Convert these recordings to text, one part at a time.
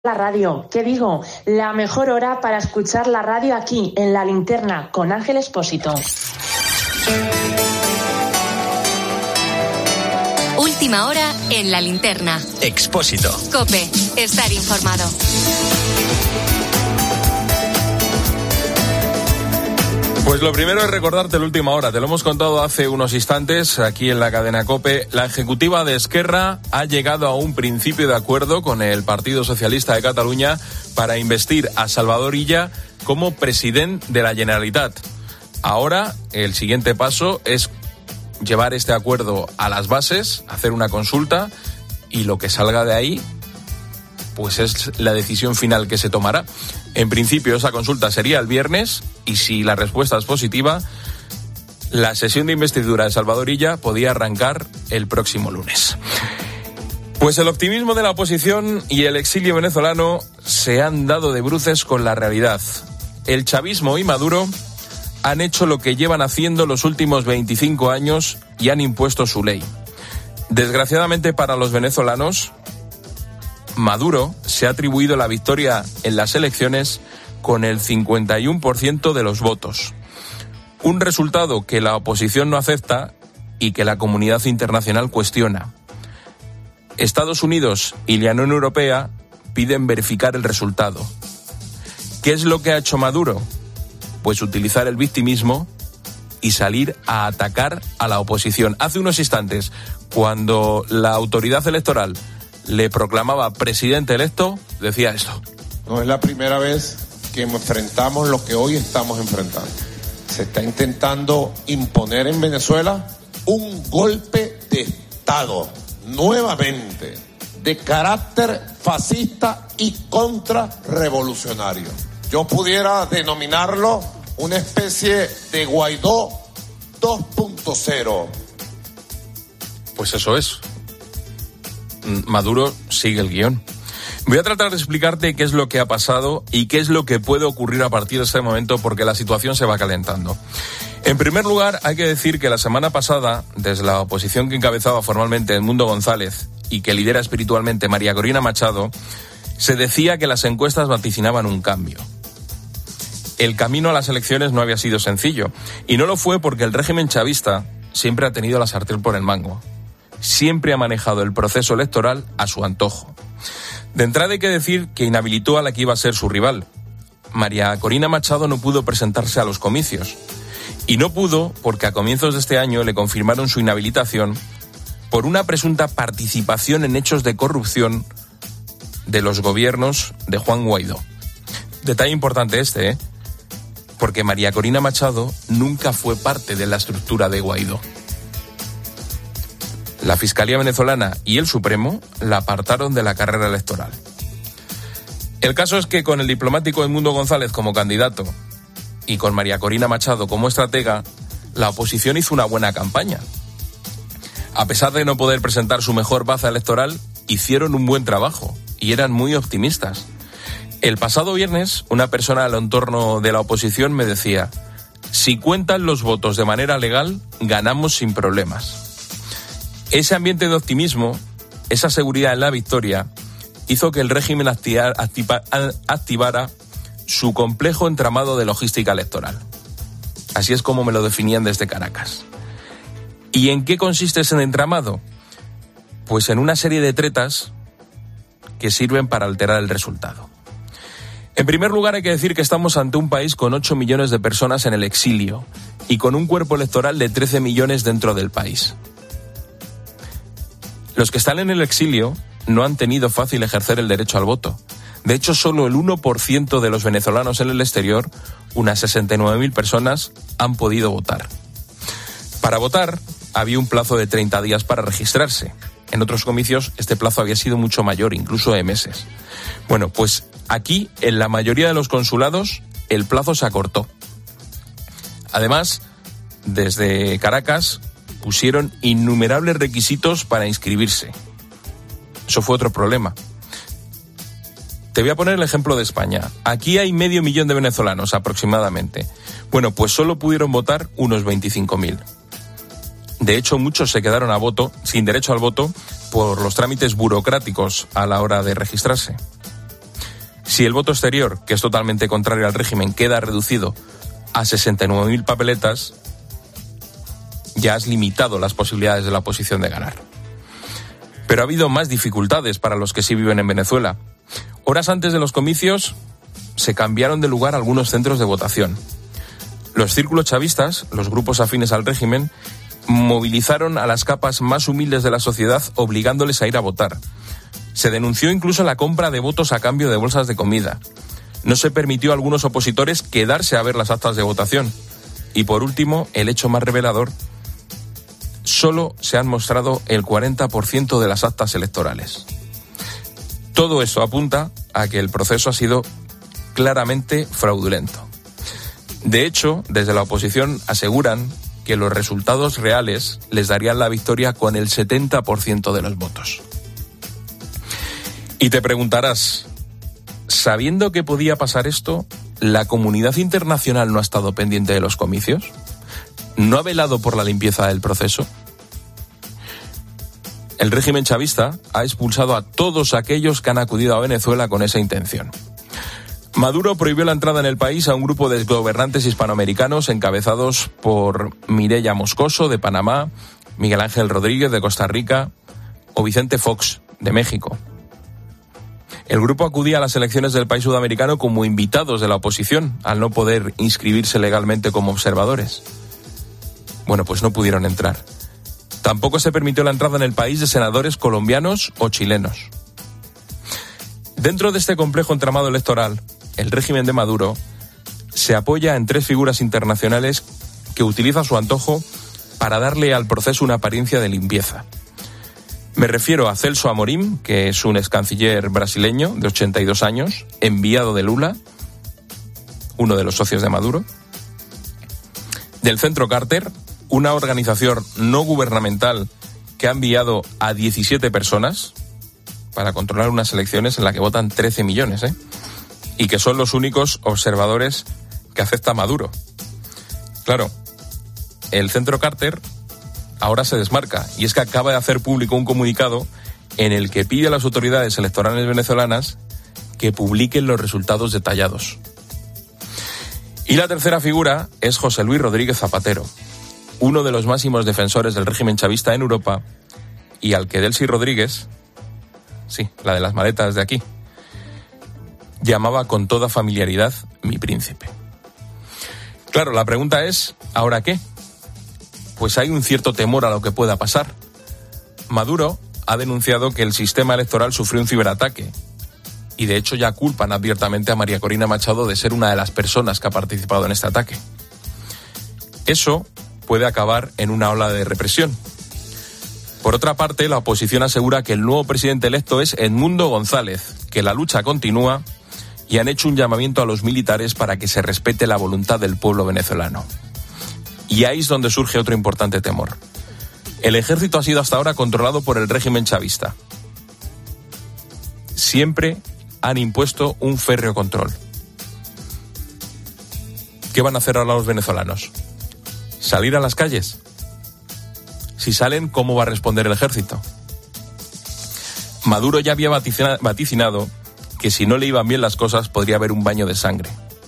La radio, ¿qué digo? La mejor hora para escuchar la radio aquí, en La Linterna, con Ángel Expósito. Última hora en La Linterna. Expósito. COPE. Estar informado. Pues lo primero es recordarte la última hora. Te lo hemos contado hace unos instantes aquí en la cadena COPE. La ejecutiva de Esquerra ha llegado a un principio de acuerdo con el Partido Socialista de Cataluña para investir a Salvador Illa como presidente de la Generalitat. Ahora el siguiente paso es llevar este acuerdo a las bases, hacer una consulta y lo que salga de ahí pues es la decisión final que se tomará. En principio esa consulta sería el viernes y si la respuesta es positiva, la sesión de investidura de Salvador Illa podía arrancar el próximo lunes. Pues el optimismo de la oposición y el exilio venezolano se han dado de bruces con la realidad. El chavismo y Maduro han hecho lo que llevan haciendo los últimos 25 años y han impuesto su ley. Desgraciadamente para los venezolanos, Maduro se ha atribuido la victoria en las elecciones con el 51% de los votos. Un resultado que la oposición no acepta y que la comunidad internacional cuestiona. Estados Unidos y la Unión Europea piden verificar el resultado. ¿Qué es lo que ha hecho Maduro? Pues utilizar el victimismo y salir a atacar a la oposición. Hace unos instantes, cuando la autoridad electoral le proclamaba presidente electo, decía esto. No es la primera vez que enfrentamos lo que hoy estamos enfrentando. Se está intentando imponer en Venezuela un golpe de Estado, nuevamente, de carácter fascista y contrarrevolucionario. Yo pudiera denominarlo una especie de Guaidó 2.0. Pues eso es. Maduro sigue el guión. Voy a tratar de explicarte qué es lo que ha pasado y qué es lo que puede ocurrir a partir de este momento porque la situación se va calentando. En primer lugar, hay que decir que la semana pasada, desde la oposición que encabezaba formalmente Edmundo González y que lidera espiritualmente María Corina Machado, se decía que las encuestas vaticinaban un cambio. El camino a las elecciones no había sido sencillo y no lo fue porque el régimen chavista siempre ha tenido la sartén por el mango. Siempre ha manejado el proceso electoral a su antojo. De entrada hay que decir que inhabilitó a la que iba a ser su rival. María Corina Machado no pudo presentarse a los comicios. Y no pudo porque a comienzos de este año le confirmaron su inhabilitación por una presunta participación en hechos de corrupción de los gobiernos de Juan Guaidó. Detalle importante este, porque María Corina Machado nunca fue parte de la estructura de Guaidó. La Fiscalía venezolana y el Supremo la apartaron de la carrera electoral. El caso es que con el diplomático Edmundo González como candidato y con María Corina Machado como estratega, la oposición hizo una buena campaña. A pesar de no poder presentar su mejor baza electoral, hicieron un buen trabajo y eran muy optimistas. El pasado viernes, una persona al entorno de la oposición me decía: si cuentan los votos de manera legal, ganamos sin problemas. Ese ambiente de optimismo, esa seguridad en la victoria, hizo que el régimen activara su complejo entramado de logística electoral. Así es como me lo definían desde Caracas. ¿Y en qué consiste ese entramado? Pues en una serie de tretas que sirven para alterar el resultado. En primer lugar, hay que decir que estamos ante un país con 8 millones de personas en el exilio y con un cuerpo electoral de 13 millones dentro del país. Los que están en el exilio no han tenido fácil ejercer el derecho al voto. De hecho, solo el 1% de los venezolanos en el exterior, unas 69.000 personas, han podido votar. Para votar, había un plazo de 30 días para registrarse. En otros comicios, este plazo había sido mucho mayor, incluso de meses. Bueno, pues aquí, en la mayoría de los consulados, el plazo se acortó. Además, desde Caracas pusieron innumerables requisitos para inscribirse. Eso fue otro problema. Te voy a poner el ejemplo de España. Aquí hay 500.000 de venezolanos aproximadamente. Bueno, pues solo pudieron votar unos 25.000. De hecho, muchos se quedaron sin derecho al voto por los trámites burocráticos a la hora de registrarse. Si el voto exterior, que es totalmente contrario al régimen, queda reducido a 69.000 papeletas, ya has limitado las posibilidades de la oposición de ganar. Pero ha habido más dificultades para los que sí viven en Venezuela. Horas antes de los comicios se cambiaron de lugar algunos centros de votación. Los círculos chavistas, los grupos afines al régimen, movilizaron a las capas más humildes de la sociedad obligándoles a ir a votar. Se denunció incluso la compra de votos a cambio de bolsas de comida. No se permitió a algunos opositores quedarse a ver las actas de votación. Y por último, el hecho más revelador, solo se han mostrado el 40% de las actas electorales. Todo eso apunta a que el proceso ha sido claramente fraudulento. De hecho, desde la oposición aseguran que los resultados reales les darían la victoria con el 70% de los votos. Y te preguntarás, sabiendo que podía pasar esto, ¿la comunidad internacional no ha estado pendiente de los comicios? ¿No ha velado por la limpieza del proceso? El régimen chavista ha expulsado a todos aquellos que han acudido a Venezuela con esa intención. Maduro prohibió la entrada en el país a un grupo de gobernantes hispanoamericanos encabezados por Mireya Moscoso, de Panamá, Miguel Ángel Rodríguez, de Costa Rica, o Vicente Fox, de México. El grupo acudía a las elecciones del país sudamericano como invitados de la oposición, al no poder inscribirse legalmente como observadores. Bueno, pues no pudieron entrar. Tampoco se permitió la entrada en el país de senadores colombianos o chilenos. Dentro de este complejo entramado electoral, el régimen de Maduro se apoya en tres figuras internacionales que utilizan su antojo para darle al proceso una apariencia de limpieza. Me refiero a Celso Amorim, que es un excanciller brasileño de 82 años, enviado de Lula, uno de los socios de Maduro. Del Centro Carter, una organización no gubernamental que ha enviado a 17 personas para controlar unas elecciones en las que votan 13 millones, y que son los únicos observadores que acepta Maduro. Claro, el Centro Carter ahora se desmarca, y es que acaba de hacer público un comunicado en el que pide a las autoridades electorales venezolanas que publiquen los resultados detallados. Y la tercera figura es José Luis Rodríguez Zapatero, uno de los máximos defensores del régimen chavista en Europa, y al que Delcy Rodríguez, sí, la de las maletas de aquí, llamaba con toda familiaridad mi príncipe. Claro, la pregunta es, ¿ahora qué? Pues hay un cierto temor a lo que pueda pasar. Maduro ha denunciado que el sistema electoral sufrió un ciberataque, y de hecho ya culpan abiertamente a María Corina Machado de ser una de las personas que ha participado en este ataque. Eso puede acabar en una ola de represión. Por otra parte, la oposición asegura que el nuevo presidente electo es Edmundo González, que la lucha continúa, y han hecho un llamamiento a los militares para que se respete la voluntad del pueblo venezolano. Y ahí es donde surge otro importante temor. El ejército ha sido hasta ahora controlado por el régimen chavista. Siempre han impuesto un férreo control. ¿Qué van a hacer ahora los venezolanos? ¿Salir a las calles? Si salen, ¿cómo va a responder el ejército? Maduro ya había vaticinado que si no le iban bien las cosas podría haber un baño de sangre.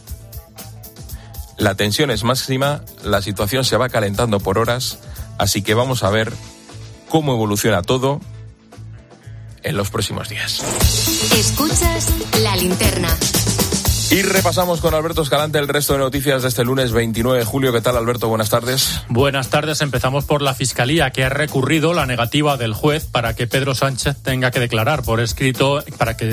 La tensión es máxima, la situación se va calentando por horas, así que vamos a ver cómo evoluciona todo en los próximos días. Escuchas La Linterna. Y repasamos con Alberto Escalante el resto de noticias de este lunes 29 de julio. ¿Qué tal, Alberto? Buenas tardes. Buenas tardes. Empezamos por la Fiscalía, que ha recurrido la negativa del juez para que Pedro Sánchez tenga que declarar por escrito,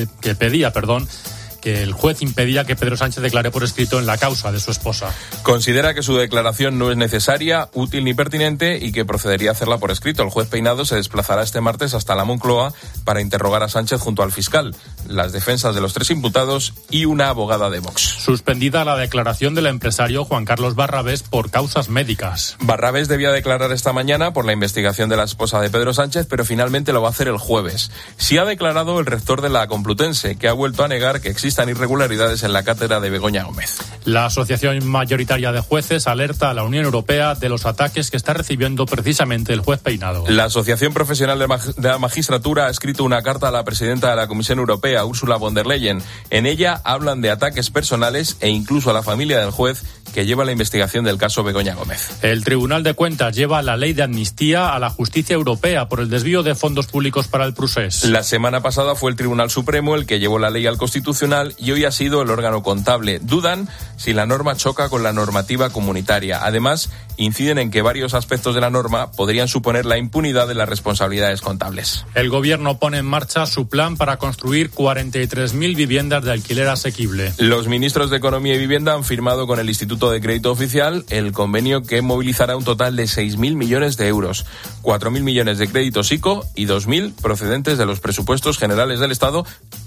que el juez impedía que Pedro Sánchez declare por escrito en la causa de su esposa. Considera que su declaración no es necesaria, útil ni pertinente y que procedería a hacerla por escrito. El juez Peinado se desplazará este martes hasta la Moncloa para interrogar a Sánchez junto al fiscal, las defensas de los tres imputados y una abogada de Vox. Suspendida la declaración del empresario Juan Carlos Barrabés por causas médicas. Barrabés debía declarar esta mañana por la investigación de la esposa de Pedro Sánchez, pero finalmente lo va a hacer el jueves. Sí ha declarado el rector de la Complutense, que ha vuelto a negar que existan irregularidades en la cátedra de Begoña Gómez. La Asociación Mayoritaria de Jueces alerta a la Unión Europea de los ataques que está recibiendo precisamente el juez Peinado. La Asociación Profesional de la Magistratura ha escrito una carta a la presidenta de la Comisión Europea, Ursula von der Leyen. En ella hablan de ataques personales e incluso a la familia del juez que lleva la investigación del caso Begoña Gómez. El Tribunal de Cuentas lleva la ley de amnistía a la justicia europea por el desvío de fondos públicos para el procés. La semana pasada fue el Tribunal Supremo el que llevó la ley al Constitucional y hoy ha sido el órgano contable. Dudan si la norma choca con la normativa comunitaria. Además, inciden en que varios aspectos de la norma podrían suponer la impunidad de las responsabilidades contables. El Gobierno pone en marcha su plan para construir 43.000 viviendas de alquiler asequible. Los ministros de Economía y Vivienda han firmado con el Instituto de Crédito Oficial el convenio que movilizará un total de 6.000 millones de euros, 4.000 millones de créditos ICO y 2.000 procedentes de los presupuestos generales del Estado,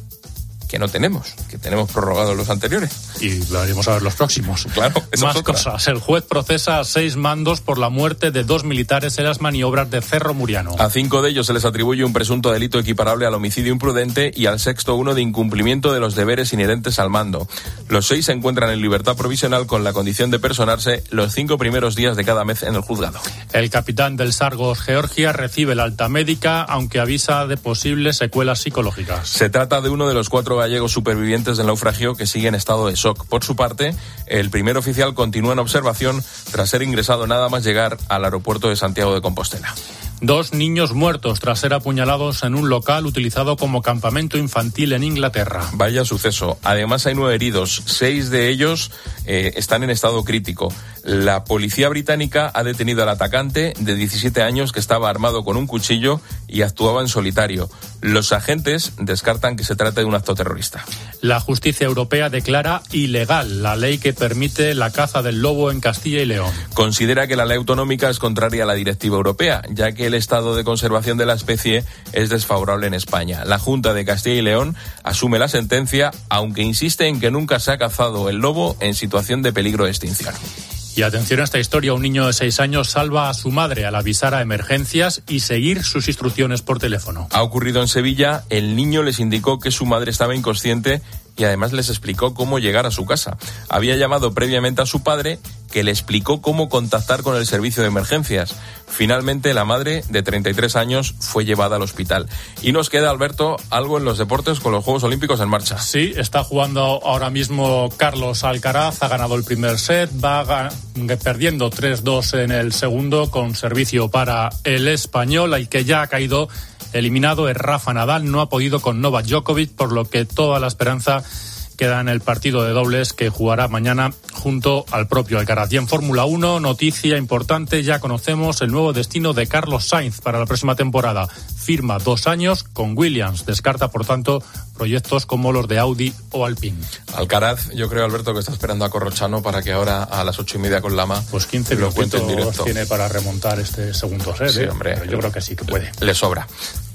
que no tenemos, que tenemos prorrogados los anteriores. Y veremos a ver los próximos. Claro, más cosas. El juez procesa a 6 mandos por la muerte de 2 militares en las maniobras de Cerro Muriano. A 5 de ellos se les atribuye un presunto delito equiparable al homicidio imprudente y al sexto uno de incumplimiento de los deberes inherentes al mando. Los 6 se encuentran en libertad provisional con la condición de personarse los 5 primeros días de cada mes en el juzgado. El capitán del Sargos, Georgia, recibe la alta médica, aunque avisa de posibles secuelas psicológicas. Se trata de uno de los 4 gallegos supervivientes del naufragio que sigue en estado de shock. Por su parte, el primer oficial continúa en observación tras ser ingresado nada más llegar al aeropuerto de Santiago de Compostela. 2 niños muertos tras ser apuñalados en un local utilizado como campamento infantil en Inglaterra. Vaya suceso. Además hay 9 heridos. 6 de ellos están en estado crítico. La policía británica ha detenido al atacante de 17 años que estaba armado con un cuchillo y actuaba en solitario. Los agentes descartan que se trate de un acto terrorista. La justicia europea declara ilegal la ley que permite la caza del lobo en Castilla y León. Considera que la ley autonómica es contraria a la directiva europea, ya que el estado de conservación de la especie es desfavorable en España. La Junta de Castilla y León asume la sentencia, aunque insiste en que nunca se ha cazado el lobo en situación de peligro de extinción. Y atención a esta historia, un niño de 6 años salva a su madre al avisar a emergencias y seguir sus instrucciones por teléfono. Ha ocurrido en Sevilla, el niño les indicó que su madre estaba inconsciente y además les explicó cómo llegar a su casa. Había llamado previamente a su padre, que le explicó cómo contactar con el servicio de emergencias. Finalmente, la madre, de 33 años, fue llevada al hospital. Y nos queda, Alberto, algo en los deportes con los Juegos Olímpicos en marcha. Sí, está jugando ahora mismo Carlos Alcaraz, ha ganado el primer set, va perdiendo 3-2 en el segundo con servicio para el español, el que ya ha caído eliminado es Rafa Nadal, no ha podido con Novak Djokovic, por lo que toda la esperanza queda en el partido de dobles que jugará mañana junto al propio Alcaraz. Y en Fórmula 1, noticia importante, ya conocemos el nuevo destino de Carlos Sainz para la próxima temporada. Firma 2 años con Williams, descarta por tanto proyectos como los de Audi o Alpine. Alcaraz, yo creo, Alberto, que está esperando a Corrochano para que ahora a las 8:30 con Lama pues 15 lo cuente en directo. Tiene para remontar este segundo set. Sí, hombre, pero yo creo que sí que puede. Le sobra.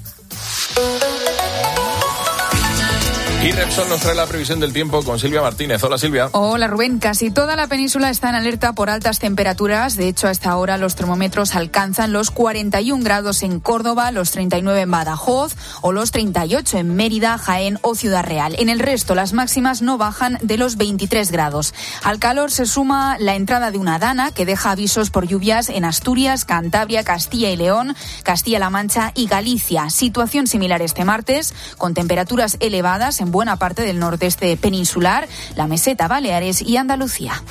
Y Repsol nos trae la previsión del tiempo con Silvia Martínez. Hola, Silvia. Hola, Rubén. Casi toda la península está en alerta por altas temperaturas. De hecho, hasta ahora los termómetros alcanzan los 41 grados en Córdoba, los 39 en Badajoz o los 38 en Mérida, Jaén o Ciudad Real. En el resto, las máximas no bajan de los 23 grados. Al calor se suma la entrada de una dana que deja avisos por lluvias en Asturias, Cantabria, Castilla y León, Castilla-La Mancha y Galicia. Situación similar este martes, con temperaturas elevadas en buena parte del nordeste peninsular, la meseta, Baleares y Andalucía.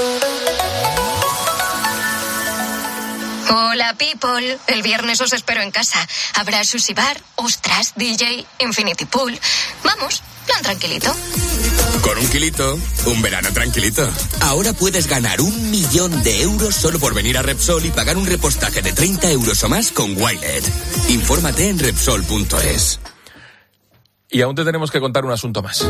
Hola, people. El viernes os espero en casa. Habrá sushi bar, ostras, DJ, infinity pool. Vamos, plan tranquilito. Con 1 kilito, un verano tranquilito. Ahora puedes ganar 1 millón de euros solo por venir a Repsol y pagar un repostaje de 30 euros o más con Wilet. Infórmate en Repsol.es. Y aún te tenemos que contar un asunto más.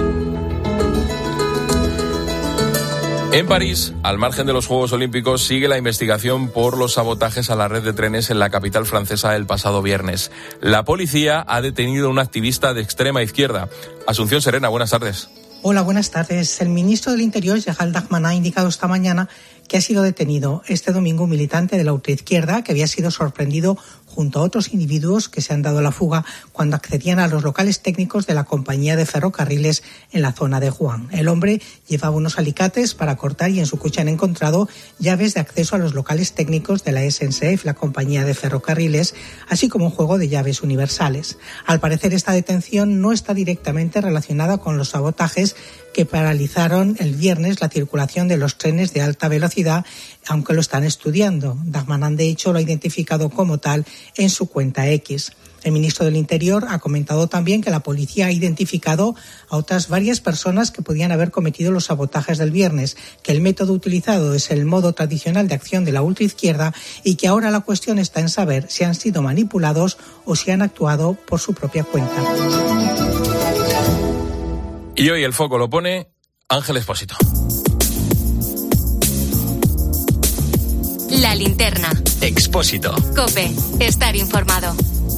En París, al margen de los Juegos Olímpicos, sigue la investigación por los sabotajes a la red de trenes en la capital francesa el pasado viernes. La policía ha detenido a un activista de extrema izquierda. Asunción Serena, buenas tardes. Hola, buenas tardes. El ministro del Interior, Gérald Darmanin, ha indicado esta mañana que ha sido detenido este domingo un militante de la ultraizquierda que había sido sorprendido junto a otros individuos que se han dado la fuga cuando accedían a los locales técnicos de la compañía de ferrocarriles en la zona de Wuhan. El hombre llevaba unos alicates para cortar y en su coche han encontrado llaves de acceso a los locales técnicos de la SNCF, la compañía de ferrocarriles, así como un juego de llaves universales. Al parecer, esta detención no está directamente relacionada con los sabotajes que paralizaron el viernes la circulación de los trenes de alta velocidad, aunque lo están estudiando. Darmanin, de hecho, lo ha identificado como tal en su cuenta X. El ministro del Interior ha comentado también que la policía ha identificado a otras varias personas que podían haber cometido los sabotajes del viernes, que el método utilizado es el modo tradicional de acción de la ultraizquierda y que ahora la cuestión está en saber si han sido manipulados o si han actuado por su propia cuenta. Y hoy el foco lo pone Ángel Expósito. La linterna. Expósito. COPE. Estar informado.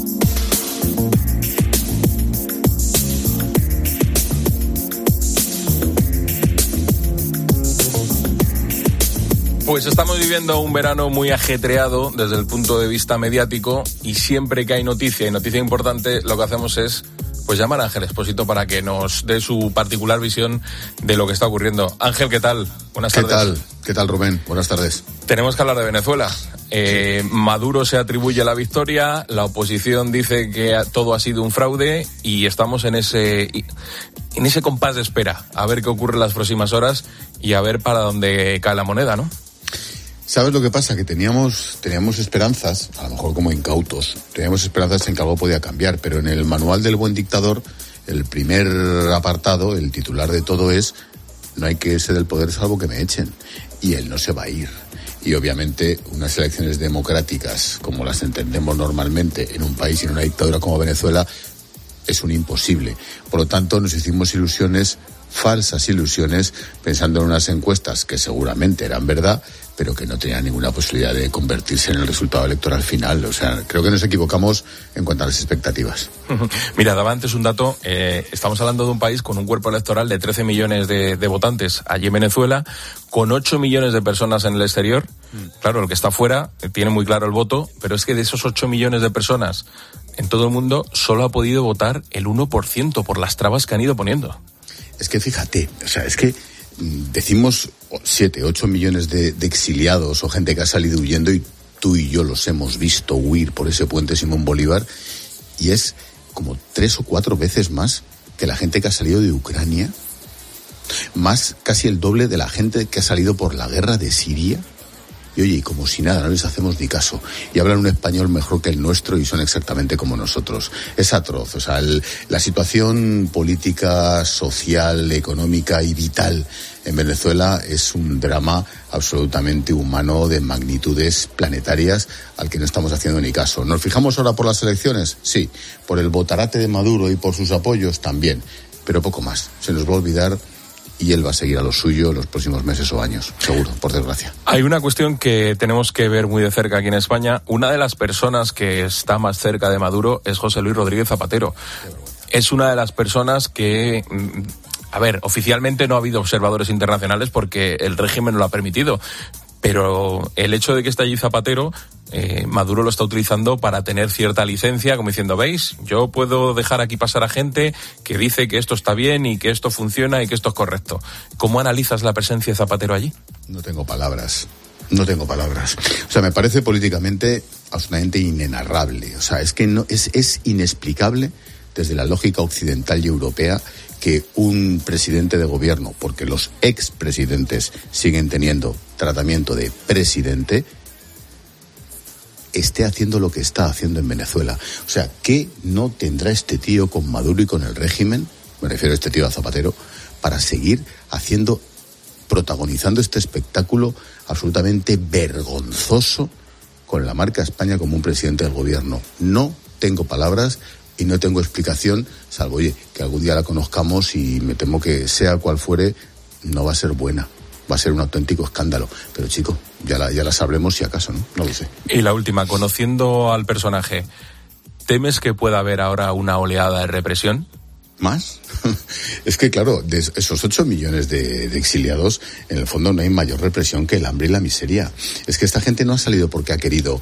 Pues estamos viviendo un verano muy ajetreado desde el punto de vista mediático y siempre que hay noticia y noticia importante, lo que hacemos es pues llamar a Ángel Expósito para que nos dé su particular visión de lo que está ocurriendo. Ángel, ¿qué tal? Buenas tardes. ¿Qué tal, Rubén? Buenas tardes. Tenemos que hablar de Venezuela. Sí. Maduro se atribuye la victoria, la oposición dice que todo ha sido un fraude y estamos en ese compás de espera, a ver qué ocurre en las próximas horas y a ver para dónde cae la moneda, ¿no? ¿Sabes lo que pasa? Que teníamos esperanzas, a lo mejor como incautos, teníamos esperanzas en que algo podía cambiar, pero en el manual del buen dictador, el primer apartado, el titular de todo es: no hay que irse del poder salvo que me echen. Y él no se va a ir. Y obviamente unas elecciones democráticas, como las entendemos normalmente en un país y en una dictadura como Venezuela, es un imposible. Por lo tanto, nos hicimos ilusiones, falsas ilusiones, pensando en unas encuestas que seguramente eran verdad, pero que no tenían ninguna posibilidad de convertirse en el resultado electoral final. O sea, creo que nos equivocamos en cuanto a las expectativas. Mira, daba antes un dato. Estamos hablando de un país con un cuerpo electoral de 13 millones de votantes allí en Venezuela, con 8 millones de personas en el exterior. Claro, el que está fuera tiene muy claro el voto, pero es que de esos 8 millones de personas en todo el mundo solo ha podido votar el 1% por las trabas que han ido poniendo. Es que fíjate, o sea, es que decimos 7, 8 millones de exiliados o gente que ha salido huyendo, y tú y yo los hemos visto huir por ese puente Simón Bolívar, y es como 3 o 4 veces más que la gente que ha salido de Ucrania, más casi el doble de la gente que ha salido por la guerra de Siria. Y oye, y como si nada, no les hacemos ni caso. Y hablan un español mejor que el nuestro y son exactamente como nosotros. Es atroz. O sea, la situación política, social, económica y vital en Venezuela es un drama absolutamente humano de magnitudes planetarias al que no estamos haciendo ni caso. ¿Nos fijamos ahora por las elecciones? Sí. Por el botarate de Maduro y por sus apoyos también. Pero poco más. Se nos va a olvidar. Y él va a seguir a lo suyo los próximos meses o años, seguro, por desgracia. Hay una cuestión que tenemos que ver muy de cerca aquí en España. Una de las personas que está más cerca de Maduro es José Luis Rodríguez Zapatero. Es una de las personas que, a ver, oficialmente no ha habido observadores internacionales porque el régimen no lo ha permitido. Pero el hecho de que esté allí Zapatero, Maduro lo está utilizando para tener cierta licencia, como diciendo, ¿veis? Yo puedo dejar aquí pasar a gente que dice que esto está bien y que esto funciona y que esto es correcto. ¿Cómo analizas la presencia de Zapatero allí? No tengo palabras. O sea, me parece políticamente absolutamente inenarrable. O sea, es que no, es inexplicable desde la lógica occidental y europea que un presidente de gobierno, porque los expresidentes siguen teniendo tratamiento de presidente, esté haciendo lo que está haciendo en Venezuela. O sea, ¿qué no tendrá este tío con Maduro y con el régimen? Me refiero a este tío, a Zapatero, para seguir protagonizando este espectáculo absolutamente vergonzoso con la marca España como un presidente del gobierno. No tengo palabras y no tengo explicación, salvo, oye, que algún día la conozcamos y me temo que sea cual fuere, no va a ser buena. Va a ser un auténtico escándalo. Pero, chico, ya la sabremos si acaso, ¿no? No lo sé. Y la última, conociendo al personaje, ¿temes que pueda haber ahora una oleada de represión? ¿Más? Es que, claro, de esos 8 millones de exiliados, en el fondo no hay mayor represión que el hambre y la miseria. Es que esta gente no ha salido porque ha querido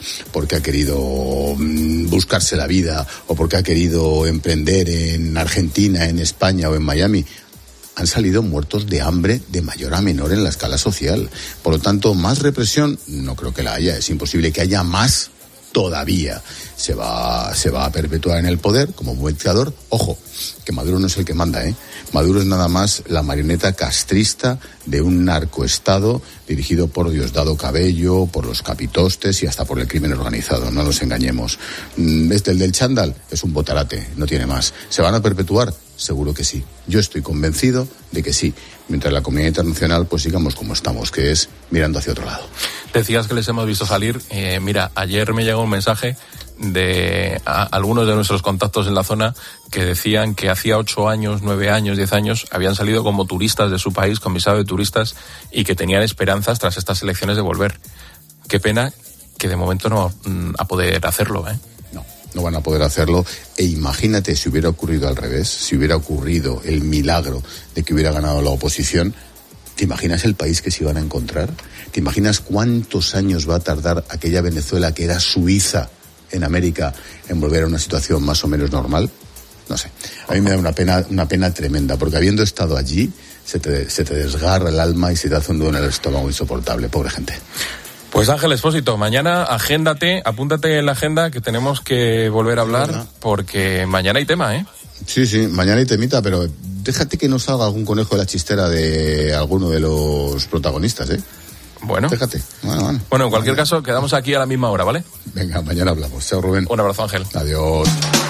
buscarse la vida o porque ha querido emprender en Argentina, en España o en Miami. Han salido muertos de hambre de mayor a menor en la escala social. Por lo tanto, más represión no creo que la haya. Es imposible que haya más todavía. Se va a perpetuar en el poder como buen dictador. Ojo, que Maduro no es el que manda, ¿eh? Maduro es nada más la marioneta castrista de un narcoestado dirigido por Diosdado Cabello, por los capitostes y hasta por el crimen organizado, no nos engañemos. El del chándal es un botarate, no tiene más. ¿Se van a perpetuar? Seguro que sí. Yo estoy convencido de que sí. Mientras la comunidad internacional, pues sigamos como estamos, que es mirando hacia otro lado. Decías que les hemos visto salir. Mira, ayer me llegó un mensaje de algunos de nuestros contactos en la zona que decían que hacía 8 años, 9 años, 10 años habían salido como turistas de su país, con visado de turistas, y que tenían esperanzas tras estas elecciones de volver. Qué pena que de momento no va a poder hacerlo, ¿eh? No van a poder hacerlo. E imagínate si hubiera ocurrido al revés, si hubiera ocurrido el milagro de que hubiera ganado la oposición. ¿Te imaginas el país que se iban a encontrar? ¿Te imaginas cuántos años va a tardar aquella Venezuela que era Suiza en América en volver a una situación más o menos normal? No sé. A mí me da una pena tremenda, porque habiendo estado allí, se te desgarra el alma y se te hace un nudo en el estómago insoportable. Pobre gente. Pues Ángel Expósito, mañana apúntate en la agenda que tenemos que volver a hablar, porque mañana hay tema, ¿eh? Sí, mañana hay temita, pero déjate que no salga algún conejo de la chistera de alguno de los protagonistas, ¿eh? Bueno. Déjate. Bueno, en cualquier caso, quedamos aquí a la misma hora, ¿vale? Venga, mañana hablamos. Chao, Rubén. Un abrazo, Ángel. Adiós.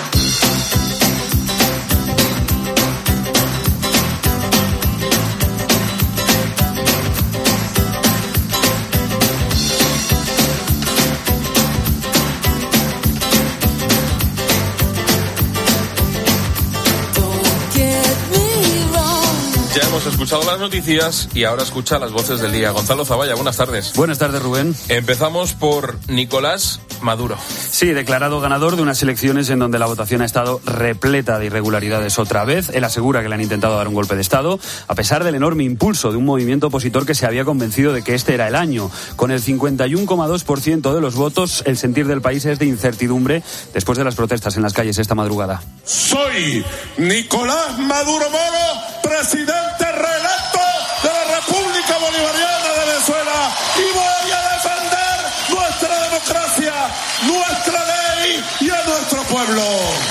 Hemos escuchado las noticias y ahora escucha las voces del día. Gonzalo Zavalla, buenas tardes. Buenas tardes, Rubén. Empezamos por Nicolás Maduro. Sí, declarado ganador de unas elecciones en donde la votación ha estado repleta de irregularidades otra vez. Él asegura que le han intentado dar un golpe de Estado, a pesar del enorme impulso de un movimiento opositor que se había convencido de que este era el año. Con el 51,2% de los votos, el sentir del país es de incertidumbre después de las protestas en las calles esta madrugada. Soy Nicolás Maduro Moro, presidente reelecto de la República Bolivariana de Venezuela, y voy a defender nuestra democracia, nuestra ley y a nuestro pueblo.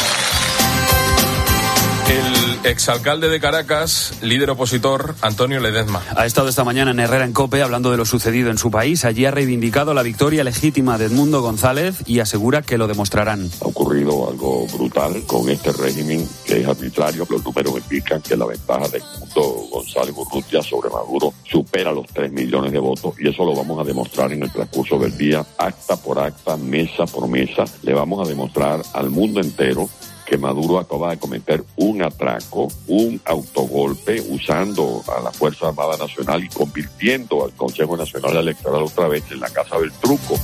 El exalcalde de Caracas, líder opositor, Antonio Ledezma. Ha estado esta mañana en Herrera en COPE hablando de lo sucedido en su país. Allí ha reivindicado la victoria legítima de Edmundo González y asegura que lo demostrarán. Ha ocurrido algo brutal con este régimen que es arbitrario. Los números indican que la ventaja de Edmundo González Urrutia sobre Maduro supera los 3 millones de votos, y eso lo vamos a demostrar en el transcurso del día, acta por acta, mesa por mesa. Le vamos a demostrar al mundo entero que Maduro acaba de cometer un atraco, un autogolpe, usando a la Fuerza Armada Nacional y convirtiendo al Consejo Nacional Electoral otra vez en la casa del truco.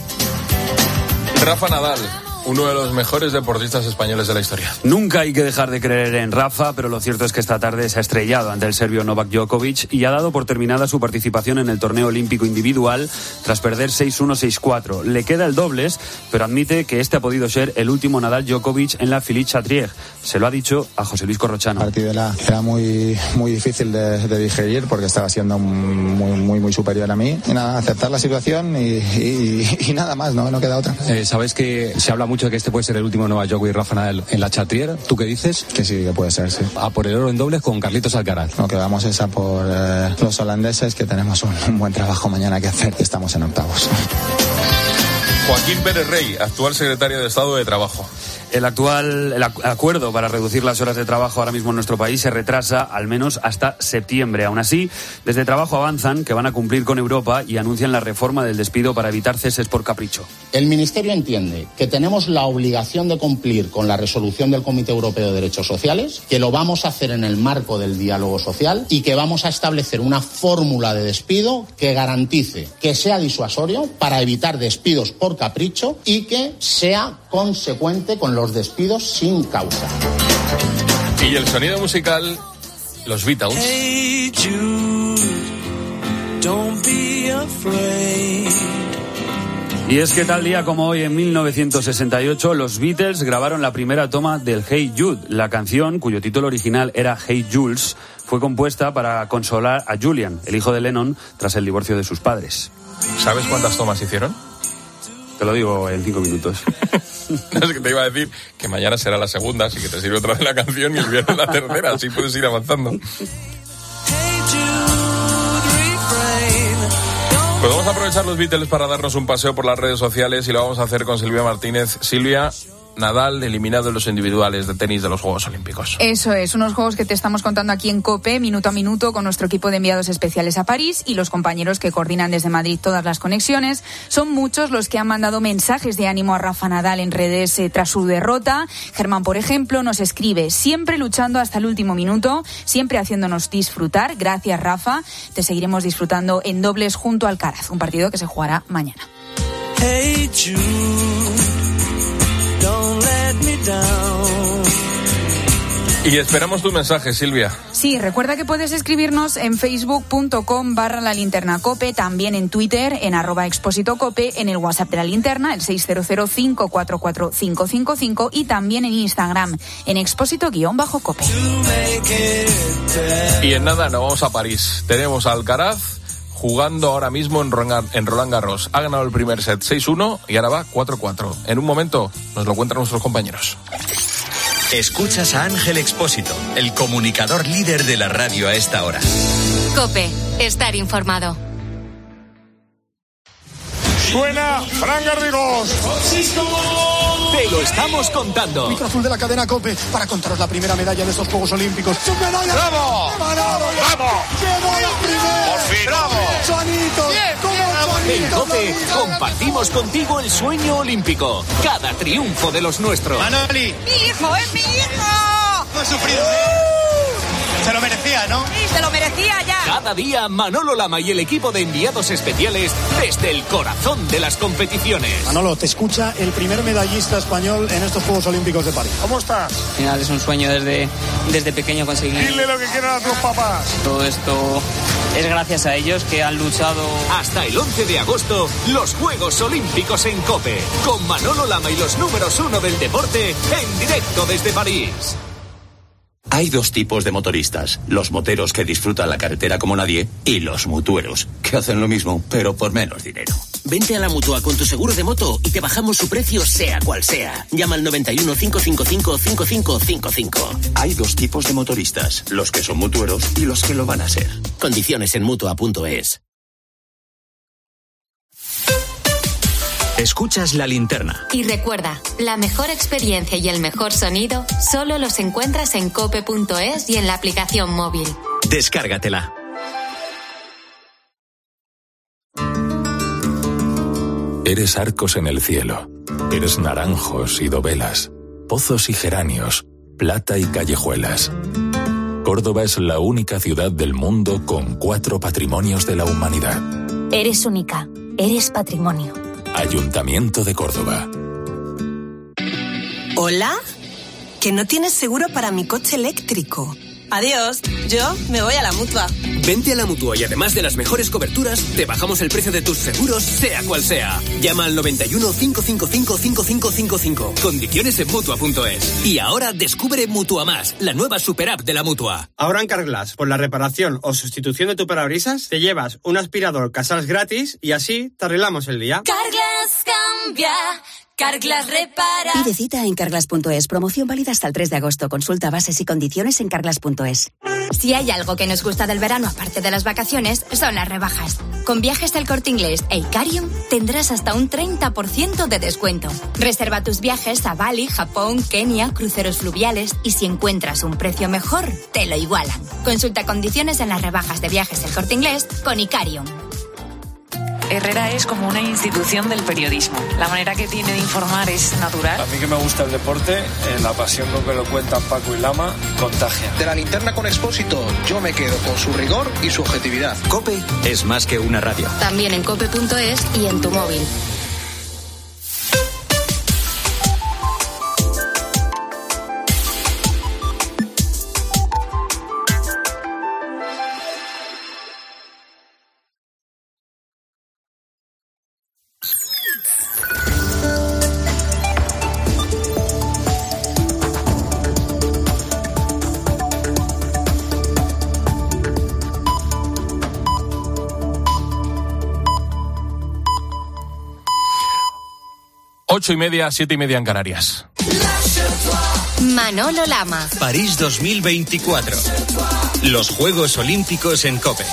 Rafa Nadal, uno de los mejores deportistas españoles de la historia. Nunca hay que dejar de creer en Rafa, pero lo cierto es que esta tarde se ha estrellado ante el serbio Novak Djokovic y ha dado por terminada su participación en el torneo olímpico individual tras perder 6-1, 6-4. Le queda el dobles, pero admite que este ha podido ser el último Nadal-Djokovic en la Philippe Chatrier. Se lo ha dicho a José Luis Corrochano. El partido era muy difícil de digerir porque estaba siendo muy superior a mí. Y nada, aceptar la situación y nada más, no queda otra. Sabes que se habla mucho de que este puede ser el último Novak Djokovic y Rafa Nadal en la Chatrier. ¿Tú qué dices? Que sí, que puede ser, sí. A por el oro en dobles con Carlitos Alcaraz. Lo que vamos es a por los holandeses, que tenemos un buen trabajo mañana que hacer, y estamos en octavos. Joaquín Pérez Rey, actual secretario de Estado de Trabajo. El acuerdo para reducir las horas de trabajo ahora mismo en nuestro país se retrasa al menos hasta septiembre. Aún así, desde Trabajo avanzan que van a cumplir con Europa y anuncian la reforma del despido para evitar ceses por capricho. El Ministerio entiende que tenemos la obligación de cumplir con la resolución del Comité Europeo de Derechos Sociales, que lo vamos a hacer en el marco del diálogo social y que vamos a establecer una fórmula de despido que garantice que sea disuasorio para evitar despidos por capricho y que sea consecuente con los despidos sin causa. Y el sonido musical, los Beatles. Hey Jude, don't be afraid. Y es que tal día como hoy, en 1968, los Beatles grabaron la primera toma del Hey Jude. La canción, cuyo título original era Hey Jules, fue compuesta para consolar a Julian, el hijo de Lennon, tras el divorcio de sus padres. ¿Sabes cuántas tomas hicieron? Te lo digo en 5 minutos. No, es que te iba a decir que mañana será la segunda, así que te sirve otra vez la canción y el viernes la tercera, así puedes ir avanzando. Pues vamos a aprovechar los Beatles para darnos un paseo por las redes sociales y lo vamos a hacer con Silvia Martínez. Silvia, Nadal eliminado en los individuales de tenis de los Juegos Olímpicos. Eso es, unos juegos que te estamos contando aquí en COPE, minuto a minuto, con nuestro equipo de enviados especiales a París y los compañeros que coordinan desde Madrid todas las conexiones. Son muchos los que han mandado mensajes de ánimo a Rafa Nadal en redes tras su derrota. Germán, por ejemplo, nos escribe: siempre luchando hasta el último minuto, siempre haciéndonos disfrutar. Gracias, Rafa. Te seguiremos disfrutando en dobles junto al Alcaraz, un partido que se jugará mañana. Hey Jude, don't let me down. Y esperamos tu mensaje, Silvia. Sí, recuerda que puedes escribirnos en facebook.com/lalinternacope, también en Twitter, en @expósitocope, en el WhatsApp de la linterna, el 600-544-555, y también en Instagram, en expósito_cope. Y en nada, nos vamos a París. Tenemos a Alcaraz jugando ahora mismo en Roland Garros. Ha ganado el primer set 6-1 y ahora va 4-4. En un momento nos lo cuentan nuestros compañeros. Escuchas a Ángel Expósito, el comunicador líder de la radio a esta hora. COPE, estar informado. Suena Fran Garrigós. Te lo estamos contando. Micro azul de la cadena COPE para contaros la primera medalla de estos Juegos Olímpicos. ¡Sus medallas! ¡Bravo! ¡Bravo! ¡Llegó la primera! ¡Por fin! ¡Bravo! ¡Juanito! En COPE compartimos contigo el sueño olímpico. Cada triunfo de los nuestros. Manoli. ¡Mi hijo, es mi hijo! No he sufrido, Se lo merecía, ¿no? Sí, se lo merecía ya. Cada día Manolo Lama y el equipo de enviados especiales desde el corazón de las competiciones. Manolo, te escucha el primer medallista español en estos Juegos Olímpicos de París. ¿Cómo estás? Al final es un sueño desde pequeño conseguir. Dile lo que quieran a tus papás. Todo esto es gracias a ellos que han luchado. Hasta el 11 de agosto, los Juegos Olímpicos en COPE. Con Manolo Lama y los números 1 del deporte en directo desde París. Hay dos tipos de motoristas, los moteros que disfrutan la carretera como nadie y los mutueros, que hacen lo mismo, pero por menos dinero. Vente a la Mutua con tu seguro de moto y te bajamos su precio sea cual sea. Llama al 91 555 5555. Hay dos tipos de motoristas, los que son mutueros y los que lo van a ser. Condiciones en Mutua.es. Escuchas La Linterna. Y recuerda, la mejor experiencia y el mejor sonido solo los encuentras en cope.es y en la aplicación móvil. Descárgatela. Eres arcos en el cielo. Eres naranjos y dovelas, pozos y geranios, plata y callejuelas. Córdoba es la única ciudad del mundo con 4 patrimonios de la humanidad. Eres única. Eres patrimonio. Ayuntamiento de Córdoba. ¿Hola? Que no tienes seguro para mi coche eléctrico. Adiós, yo me voy a la Mutua. Vente a la Mutua y además de las mejores coberturas, te bajamos el precio de tus seguros, sea cual sea. Llama al 91 555 5555. Condiciones en Mutua.es. Y ahora descubre Mutua Más, la nueva super app de la Mutua. Ahora en Carglass, por la reparación o sustitución de tu parabrisas, te llevas un aspirador Casals gratis y así te arreglamos el día. Carglass cambia. Carglass repara. Pide cita en Carglass.es. Promoción válida hasta el 3 de agosto. Consulta bases y condiciones en Carglass.es. Si hay algo que nos gusta del verano aparte de las vacaciones, son las rebajas. Con Viajes del Corte Inglés e Icarium tendrás hasta un 30% de descuento. Reserva tus viajes a Bali, Japón, Kenia, cruceros fluviales y si encuentras un precio mejor, te lo igualan. Consulta condiciones en las rebajas de Viajes del Corte Inglés con Icarium. Herrera es como una institución del periodismo. La manera que tiene de informar es natural. A mí que me gusta el deporte, la pasión con que lo cuentan Paco y Lama, contagia. De La Linterna con Expósito, yo me quedo con su rigor y su objetividad. COPE es más que una radio. También en cope.es y en tu móvil. 8:30, 7:30 en Canarias. Manolo Lama. París 2024. Los Juegos Olímpicos en COPE.